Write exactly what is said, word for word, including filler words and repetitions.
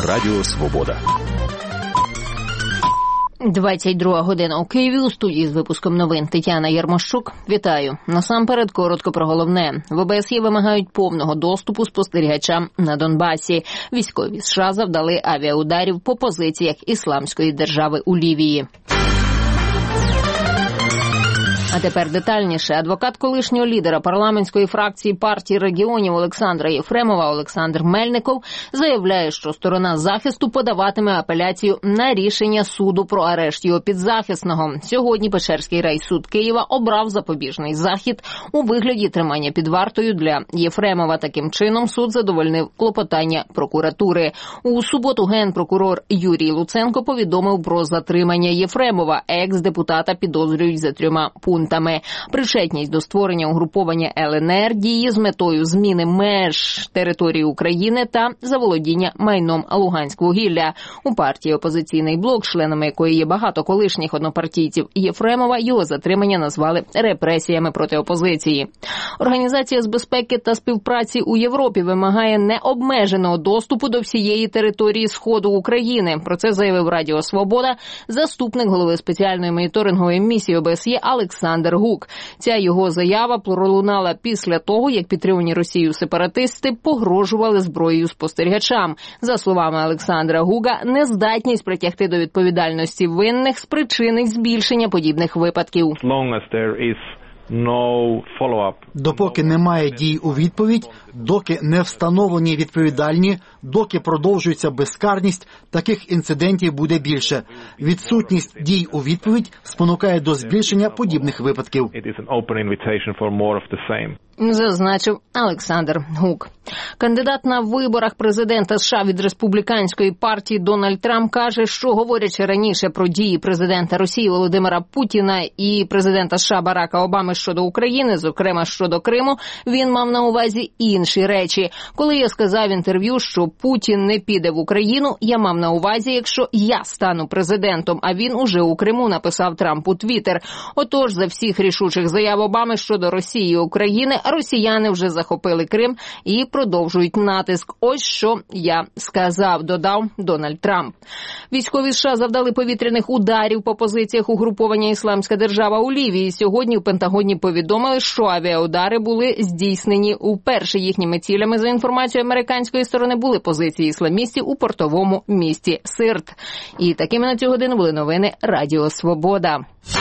Радіо Свобода. двадцять друга година у Києві. У студії з випуском новин Тетяна Ярмощук. Вітаю. Насамперед коротко про головне. В ОБСЄ вимагають повного доступу спостерігачам на Донбасі. Військові США завдали авіаударів по позиціях Ісламської держави у Лівії. А тепер детальніше. Адвокат колишнього лідера парламентської фракції партії регіонів Олександра Єфремова Олександр Мельников заявляє, що сторона захисту подаватиме апеляцію на рішення суду про арешт його підзахисного. Сьогодні Печерський райсуд Києва обрав запобіжний захід у вигляді тримання під вартою для Єфремова. Таким чином суд задовольнив клопотання прокуратури. У суботу генпрокурор Юрій Луценко повідомив про затримання Єфремова. Екс-депутата підозрюють за трьома пунктами. Причетність до створення угруповання Л Н Р, дії з метою зміни меж території України та заволодіння майном Луганськвугілля. У партії «Опозиційний блок», членами якої є багато колишніх однопартійців Єфремова, його затримання назвали репресіями проти опозиції. Організація з безпеки та співпраці у Європі вимагає необмеженого доступу до всієї території Сходу України. Про це заявив Радіо Свобода заступник голови спеціальної моніторингової місії О Б С Є Олександр Гук. Ця його заява пролунала після того, як підтримані Росією сепаратисти погрожували зброєю спостерігачам. За словами Олександра Гука, нездатність притягти до відповідальності винних спричинить збільшення подібних випадків. Допоки немає дій у відповідь, доки не встановлені відповідальні, доки продовжується безкарність, таких інцидентів буде більше. Відсутність дій у відповідь спонукає до збільшення подібних випадків. Зазначив Олександр Гук. Кандидат на виборах президента США від республіканської партії Дональд Трамп каже, що, говорячи раніше про дії президента Росії Володимира Путіна і президента США Барака Обами щодо України, зокрема щодо Криму, він мав на увазі інші речі. Коли я сказав в інтерв'ю, що Путін не піде в Україну, я мав на увазі, якщо я стану президентом, а він уже у Криму, написав Трамп у Твіттер. Отож, за всіх рішучих заяв Обами щодо Росії і України, росіяни вже захопили Крим і продовжують натиск. Ось що я сказав, додав Дональд Трамп. Військові США завдали повітряних ударів по позиціях угруповання Ісламська держава у Лівії. Сьогодні в Пентагоні повідомили, що авіаудари були здійснені уперше. Їхніми цілями, за інформацією американської сторони, були позиції ісламістів у портовому місті Сирт. І такими на цю годину були новини Радіо Свобода.